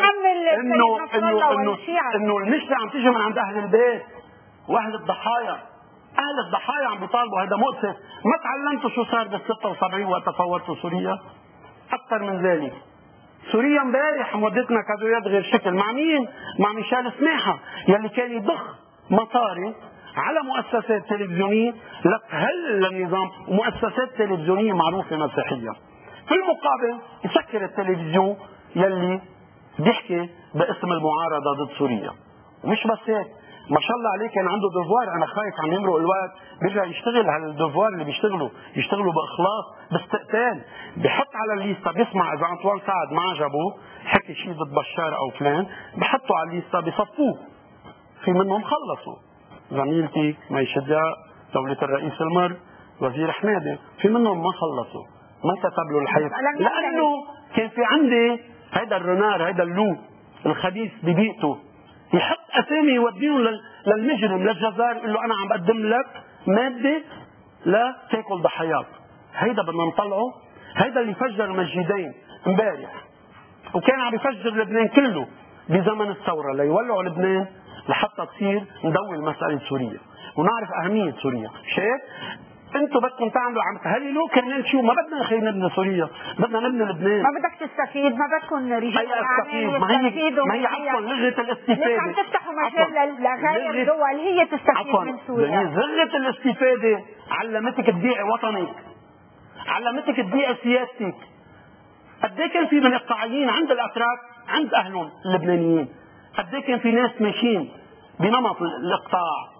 انه المشكله عم تيجي من عند اهل البيت واهل الضحايا. اهل الضحايا عم بيطالبوا، هذا مؤسف. ما تعلمتوا شو صار بال 76 وقت فورتوا سوريا؟ اكثر من ذلك، سوريا امبارح مودتنا كادويات غير شكل. مع مين؟ مع ميشيل سماحه يلي كان يضخ مصاري على مؤسسات تلفزيونيه لتهلل النظام، ومؤسسات تلفزيونيه معروفه مسيحيه. في المقابل يسكر التلفزيون يلي بيحكي باسم المعارضه ضد سوريا. ومش بس هيك، ما شاء الله عليه كان عنده ديفوار، انا خايف عم يمرق الوقت بيرجع يشتغل هالديفوار اللي بيشتغلوا باخلاص باستقتال، بحط على الليسته، بيسمع اذا انطوان سعد ما عجبه حكي شيء ضد بشار او فلان، بحطوا على الليسته بصفوه. في منهم خلصوا، زميلتي مي شداء، دولة الرئيس المر، وزير حماده، في منهم ما خلصوا، ما كتب له الحيط، لانه كان في عندي هيدا الرنار، هيدا اللو الخبيث ببيئته يحط اسامي يوديهم للمجرم للجزار، يقول له انا عم بقدم لك ماده لا تاكل ضحاياك. هيدا بدنا نطلعه، هيدا اللي فجر المسجدين امبارح، وكان عم يفجر لبنان كله بزمن الثوره ليولعوا لبنان لحتى تصير ندور مساله سوريا ونعرف اهميه سوريا. شايف؟ انتم بدكم تعملوا عم تهللوا كرمال شو؟ ما بدنا خي نبني سوريا، بدنا نبني لبنان. ما بدك تستفيد، ما بدكم رجال اعمال ما هي عفوا لغه الاستفاده. ليش عم تفتحوا مجال لغير دول هي تستفيد من سوريا؟ لغه الاستفاده علمتك تبيعي وطنك، علمتك تبيعي سياستك. قد ايه كان في من اقطاعيين عند الاتراك عند اهلهم اللبنانيين، قد ايه كان في ناس ماشيين بنمط الاقطاع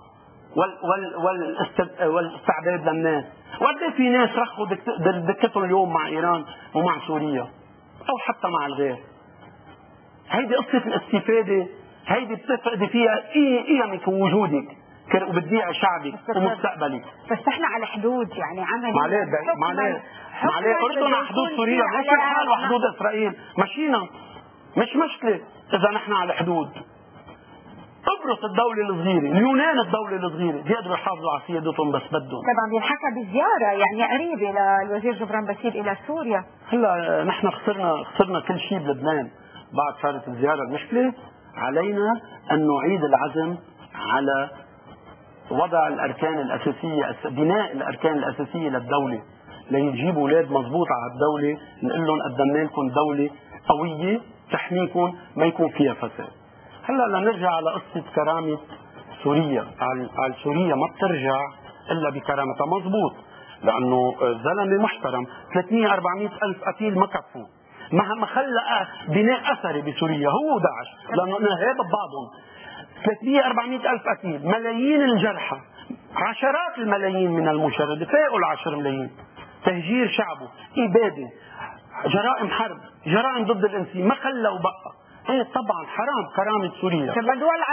والاستعباد للناس، وقد ايه في ناس رخوا دكتهم اليوم مع ايران ومع سوريا او حتى مع الغير. هيدي قصه الاستفاده، هيدي بتفقدي فيها قيمك ووجودك وبتبيعي شعبك ومستقبلك. بس احنا على حدود، يعني عملي معليه اردن على حدود سوريا، ماشي الحال وحدود اسرائيل مشينا، مش مشكله اذا نحن على حدود. قبرص الدولة الصغيرة، اليونان الدولة الصغيرة بيقدروا يحافظوا على سيادتهم بس بدهم. طبعا بينحكى بزيارة يعني قريبة للوزير جبران باسيل إلى سوريا. هلا نحن خسرنا كل شيء بلبنان بعد صارت الزيارة. المشكلة علينا أن نعيد العزم على وضع الأركان الأساسية، بناء الأركان الأساسية للدولة، ليجيبوا أولاد مضبوط على الدولة، نقول لهم قدمنا لكم دولة قوية تحميكم ما يكون فيها فساد. هلا لنرجع على قصة كرامة سوريا. على سوريا ما بترجع إلا بكرامتها، مضبوط، لأنه زلمة محترم. 300-400 ألف قتيل ما كفوا، ما خلق بناء أثري بسوريا هو داعش، لأنه نهاب ببعضهم. 300-400 ألف قتيل، ملايين الجرحى، عشرات الملايين من المشردة، فوق ال10 ملايين، تهجير شعبه، إبادة، جرائم حرب، جرائم ضد الإنسان، ما خلوا بقى. ايه طبعا حرام كرامة سوريا. بس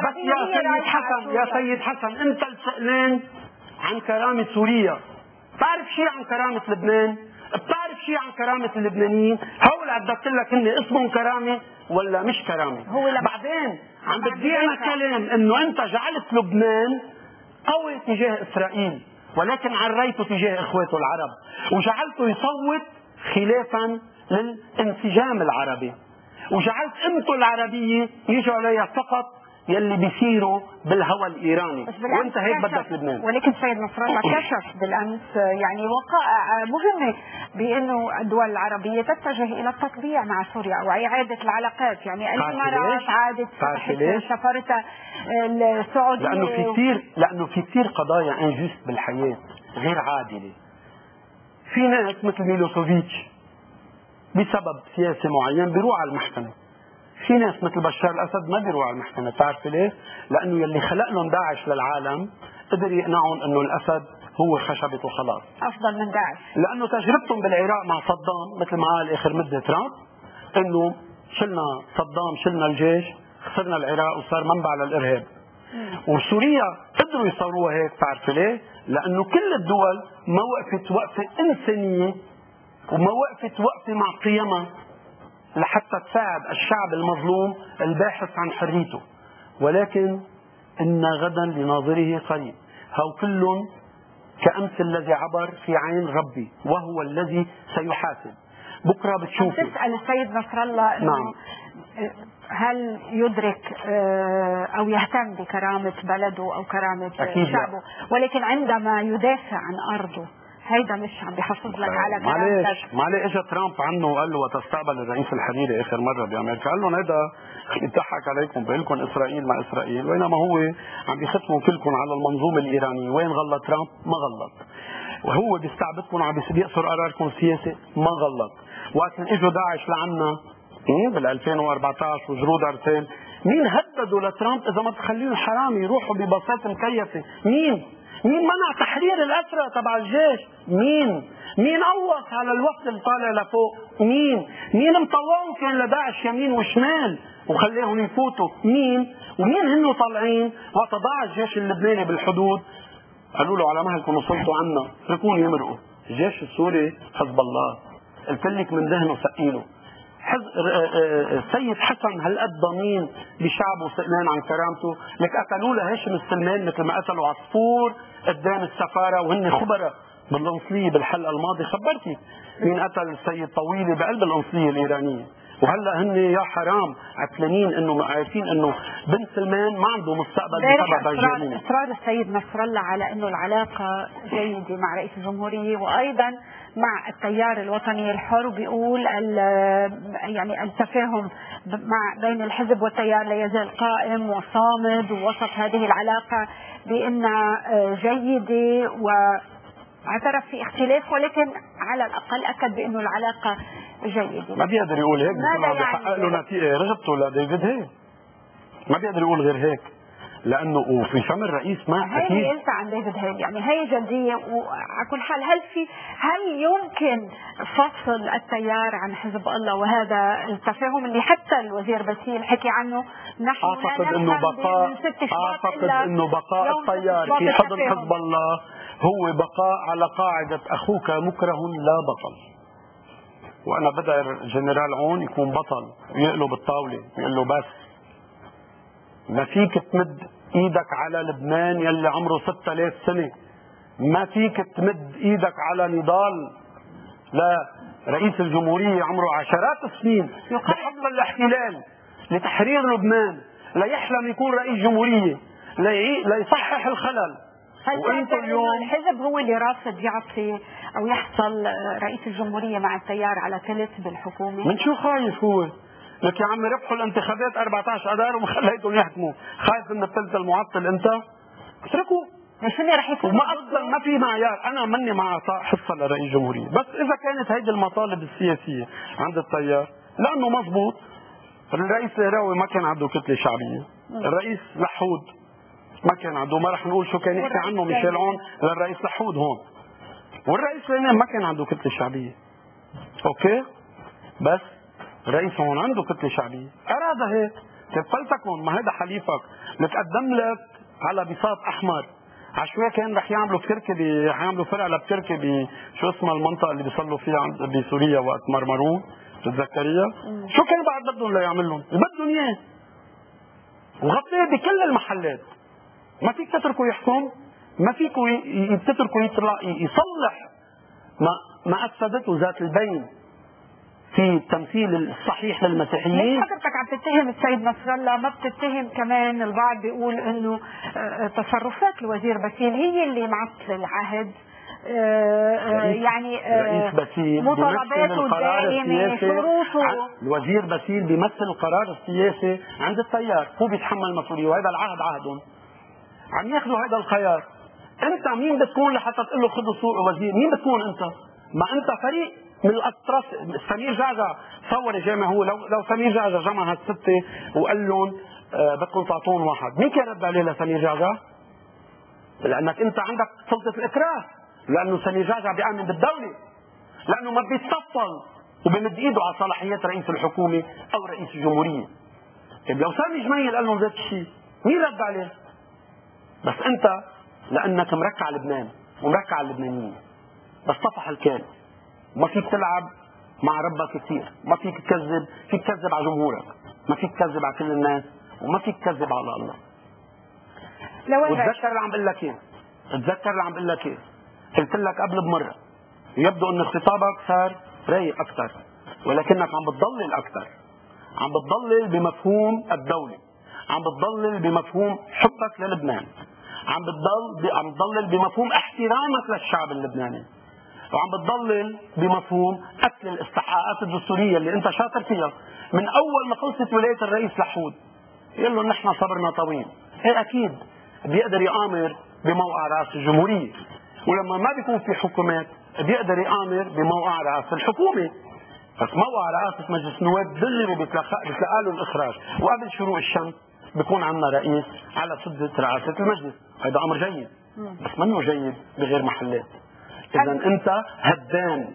يا سيد حسن انت السؤالين عن كرامة سوريا، بتعرف شيء عن كرامة لبنان؟ بتعرف شيء عن كرامة اللبنانيين؟ هول عدت لك ان اسمهم كرامة ولا مش كرامة؟ بعدين عم بدي انا كلام انه انت جعلت لبنان قوي تجاه اسرائيل، ولكن عريته تجاه اخواته العرب، وجعلته يصوت خلافا للانسجام العربي، وجعلت قيمته العربية يجوا عليها فقط يلي بيصيروا بالهوى الايراني، وانت هيك بدك لبنان. ولكن سيد نصر الله كشف بالامس يعني وقائع مهمه بانه الدول العربيه تتجه الى التطبيع مع سوريا واعاده العلاقات، يعني الامارات عادت فتحت سفارتها السعوديه، لانه في كثير قضايا انجست بالحياه غير عادله. في ناس مثل ميلوسوفيتش بسبب سياسي معين بيروح على المحكمه، في ناس مثل بشار الاسد ما بيروح على المحكمه. بتعرف ليه؟ لانه يلي خلق لهم داعش للعالم قدر يقنعهم انه الاسد هو خشبه وخلاص افضل من داعش، لانه تجربتهم بالعراق مع صدام مثل ما قال اخر مده ترامب انه شلنا صدام، شلنا الجيش، خسرنا العراق وصار منبع للارهاب. وسوريا قدروا يصوروها هيك. بتعرف ليه؟ لانه كل الدول ما وقفت وقفه انسانيه وما وقفت وقفه مع قيمها لحتى تساعد الشعب المظلوم الباحث عن حريته. ولكن إن غدا لناظره قريب، هو كل كأمس الذي عبر في عين ربي وهو الذي سيحاسب. بكرة بتشوفي. تسأل السيد نصر الله إنه نعم. هل يدرك أو يهتم بكرامة بلده أو كرامة شعبه، ولكن عندما يدافع عن أرضه هيدا مش عم بيحافظ لك على كرامتك. معلش اجى ترامب عنه وقال له وتستقبل الرئيس الحريري اخر مره بامريكا، قال لهم هيدا يضحك عليكم، بقول لكم اسرائيل مع اسرائيل، وينما هو عم بيختموا كلكم على المنظومه الايرانيه. وين غلط ترامب؟ ما غلط. وهو بيستعبدكم وعم بيأثر قراركم السياسي، ما غلط. وقت اجوا داعش لعنا بال 2014 وجرود ارتيل، مين هددوا لترامب اذا ما تخليهم حرامي يروحوا بباصات مكيفه؟ مين منع تحرير الأسرى تبع الجيش؟ مين قوص على الوفد اللي طالع لفوق؟ مين مطوعهم كان لداعش يمين وشمال وخليهم يفوتوا؟ ومين هنو طالعين وقت ضاع الجيش اللبناني بالحدود قالوا له على مهلكم وصلتوا عنا اتركون يمرقوا. الجيش السوري حزب الله قلت لك من ذهنه ثقيله. السيد حسن هالقد ضمين بشعبه وسئلان عن كرامته، لك قتلوا له هاشم السلمان مثل ما قتلوا عصفور قدام السفاره وهن خبراء بالقنصليه بالحلقه الماضيه. خبرتي مين قتل السيد طويلي بقلب القنصليه الايرانيه، وهلا هن يا حرام عتلانين انه عارفين انه بن سلمان ما عنده مستقبل بسبب الجريمه. اصرار السيد نصر الله على انه العلاقه جيده مع رئيس الجمهوريه وايضا مع التيار الوطني الحر، بيقول يعني التفاهم بين الحزب والتيار لا يزال قائم وصامد، ووصف هذه العلاقه بانها جيده واعترف في اختلاف، ولكن على الاقل اكد بانه العلاقه جيده. ما بيقدر يقول هيك، بيكون عم بيحقق له نتيجه. رغبته لديفيد هيك ما بيقدر يقول غير هيك، لانه وفي فم الرئيس ما اكيد. هي قلت عن ديفيد هيل، يعني هي جديه. وعلى كل حال هل يمكن فصل التيار عن حزب الله وهذا التفاهم اللي حتى الوزير باسيل حكي عنه؟ نحن اعتقد انه بقاء التيار في حضن حزب الله هو بقاء على قاعده اخوك مكره لا بطل. وانا بدأ الجنرال عون يكون بطل ويقلب الطاوله يقول له بس ما فيك تمد ايدك على لبنان يلي عمره 6000 سنه، ما فيك تمد ايدك على نضال لرئيس الجمهوريه عمره عشرات السنين بحفظ الاحتلال لتحرير لبنان، لا يحلم يكون رئيس جمهوريه، لا يصحح الخلل. وانت اليوم الحزب هو اللي رافض يعطي او يحصل رئيس الجمهوريه مع التيار على ثلث بالحكومه. من شو خايف هو؟ لك يا عمي ربحوا الانتخابات 14 اذار وما خليتهم يحكموا، خايف من الثلث المعطل انت؟ اتركوا. شنو رح يكون؟ وما اصلا ما في معيار، انا مني مع اعطاء حصه لرئيس الجمهوريه، بس اذا كانت هيدي المطالب السياسيه عند التيار لانه مضبوط. الرئيس الهراوي ما كان عنده كتله شعبيه، الرئيس لحود ما كان عنده، ما رح نقول شو كان يحكي عنه ميشيل عون للرئيس لحود هون. والرئيس لينين ما كان عنده كتله شعبيه. اوكي؟ بس الرئيس هون عنده كتله شعبيه، اراد هيك. فلتكن، ما هذا حليفك متقدم لك على بساط احمر. عشوائي كان رح يعملوا بتركي، يعملوا فرع لبتركي بشو اسمها المنطقه اللي بيصلوا فيها بسوريا وقت مرمرون، بتتذكريها؟ شو كان بعد بدهم ليعمل لهم؟ بدهم اياه. وغطيه بكل المحلات. ما فيك تتركه يحكم، ما فيك تتركه يطلع يصلح ما افسدته ذات البين في التمثيل الصحيح للمسيحيين. ليش حضرتك عم تتهم السيد نصر الله؟ ما بتتهم كمان البعض بيقول انه تصرفات الوزير باسيل هي اللي معطله العهد؟ يعني رئيس باسيل مطالباته الدائمه، شروطه. الوزير باسيل بيمثل القرار السياسي عند التيار، هو بيتحمل المسؤوليه، وهذا العهد عهدهم. عم ياخذوا هذا الخيار. انت مين بتكون لحتى تقول له خذوا وزير؟ مين بتكون انت؟ ما انت فريق من الاطراف. سمير جعجع تصوري جامع هو، لو سمير جعجع جمع هالسته وقال لهم بدكم تعطون واحد، مين كان رد عليه لسمير جعجع؟ لانك انت عندك سلطه الاكراه، لانه سمير جعجع بيامن بالدوله، لانه ما بيتصفل وبيمد ايده على صلاحيات رئيس الحكومه او رئيس الجمهوريه. لو سامي جميل قال لهم ذات الشيء، مين رد عليه؟ بس انت لانك مركع على لبنان ومركع على اللبنانيين، بس طفح الكال، ما فيك تلعب مع ربك كثير، ما فيك تكذب، فيك تكذب على جمهورك، ما فيك تكذب على كل الناس، وما فيك تكذب على الله. وتذكر اللي عم بقول لك اياه، تذكر اللي عم بقول لك اياه، قلت لك قبل بمره، يبدو ان خطابك صار رايق اكثر، ولكنك عم بتضلل اكثر، عم بتضلل بمفهوم الدوله، عم بتضلل بمفهوم حبك للبنان، عم بتضلل بمفهوم احترامك للشعب اللبناني، وعم بتضلل بمفهوم قتل الاستحقاقات الدستوريه اللي انت شاطر فيها. من اول ما خلصت ولايه الرئيس لحود يقول له نحن صبرنا طويل. ايه اكيد بيقدر يآمر بموقع رئاسه الجمهوريه، ولما ما بيكون في حكومات بيقدر يآمر بموقع رئاسه الحكومه. بس موقع رئاسه مجلس النواب دغري بتلقى له الاخراج، وقبل شروق الشمس بيكون عندنا رئيس على سده رئاسه المجلس. هذا امر جيد، بس منه جيد بغير محلات. اذا انت هدان.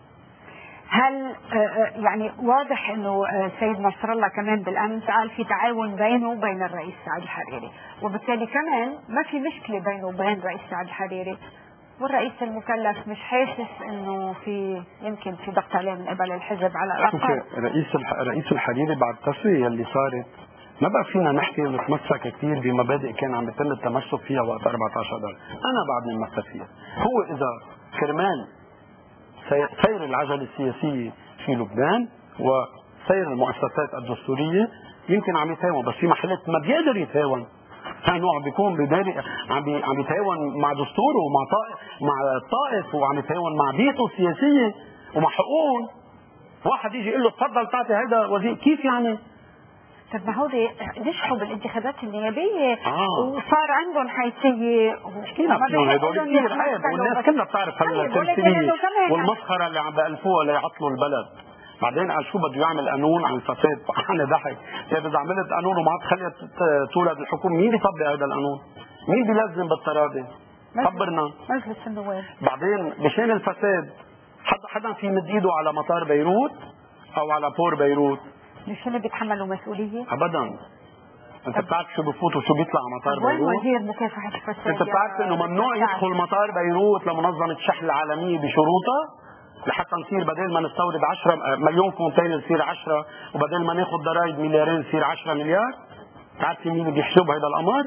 هل يعني واضح انه السيد نصر الله كمان بالامس قال في تعاون بينه وبين الرئيس سعد الحريري، وبالتالي كمان ما في مشكله بينه وبين الرئيس سعد الحريري، والرئيس المكلف مش حاسس انه يمكن في ضغط عليه من قبل الحزب على الاقل. رئيس الحريري بعد التسويه اللي صارت ما بقى فينا نحكي ونتمسك كثير بمبادئ كان عم يتم التمسك فيها وقت 14 آذار. انا بعدني متمسك فيها. هو اذا كرمال سير العجله السياسيه في لبنان وسير المؤسسات الدستوريه يمكن عم يتهاون، بس في محلات ما بيقدر يتهاون، لانه عم بيكون عم يتهاون مع دستوره مع الطائف، وعم يتهاون مع بيئته السياسيه ومع حقوقهم. واحد يجي يقول له تفضل تعطي هذا وزير، كيف يعني؟ طب ما هودي نجحوا بالانتخابات النيابيه وصار عندهم حيثيه، هدول كثير عيب، والناس كلها بتعرف هالتمثيليه والمسخره اللي عم بألفوها ليعطلوا البلد. بعدين قال شو بده يعمل قانون عن الفساد؟ انا ضحك. طيب اذا عملت قانون وما خليت تولد الحكومه، مين بيطبق هذا القانون؟ مين بيلزم بالتراضي؟ خبرنا. مجلس النواب. بعدين مشان الفساد حدا في مد ايده على مطار بيروت او على بور بيروت؟ مش هن بيتحملوا مسؤوليه؟ ابدا. انت بتعرف شو بفوت وشو بيطلع على مطار بيروت؟ وين وزير مكافحه الفساد؟ انت بتعرف انه ممنوع يدخل مطار بيروت لمنظمه الشحن العالميه بشروطها، لحتى نصير بدل ما نستورد 10 مليون كونتينر نصير 10، وبدل ما ناخذ ضرائب مليارين نصير 10 مليار. بتعرفي مين اللي بيحسب هذا الامر؟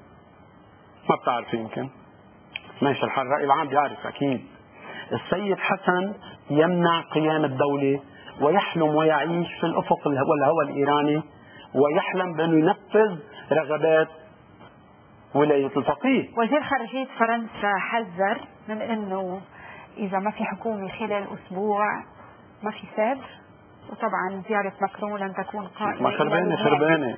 ما بتعرفي يمكن. ماشي الحال، الراي العام بيعرف اكيد. السيد حسن يمنع قيام الدوله ويحلم ويعيش في الافق والهوى الايراني، ويحلم بانه ينفذ رغبات ولايه الفقيه. وزير خارجيه فرنسا حذر من انه اذا ما في حكومه خلال اسبوع ما في ساد، وطبعا زياره ماكرون لن تكون قائمه. ما خربانه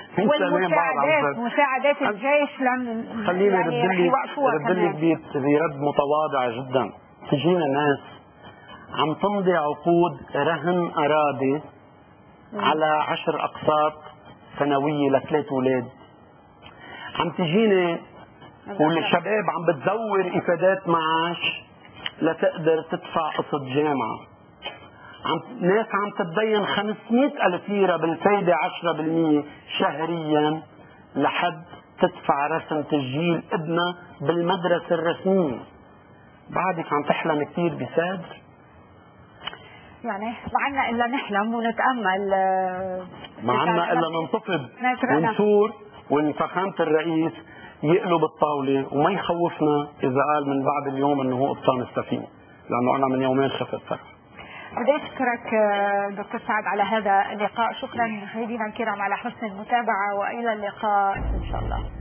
مساعدات الجيش لن خليني رد لي برد متواضع جدا. تجينا ناس عم تمضي عقود رهن اراضي على 10 اقساط سنويه ل3 اولاد، عم تجيني والشباب عم بتزور افادات معاش لتقدر تدفع قسط جامعه، ناس عم تتدين 500,000 ليره بالفايده 10% شهريا لحد تدفع رسم تسجيل ابنها بالمدرسه الرسميه. بعدك عم تحلم كثير بسادر؟ يعني ما عنا الا نحلم ونتامل، ما عنا الا ننتفض ونثور وفخامه الرئيس يقلب الطاوله وما يخوفنا اذا قال من بعد اليوم انه هو قبطان السفينه، لانه انا من يومين خفت صراحه. بدي اشكرك دكتور سعد على هذا اللقاء، شكرا مشاهدينا الكرام على حسن المتابعه، والى اللقاء ان شاء الله.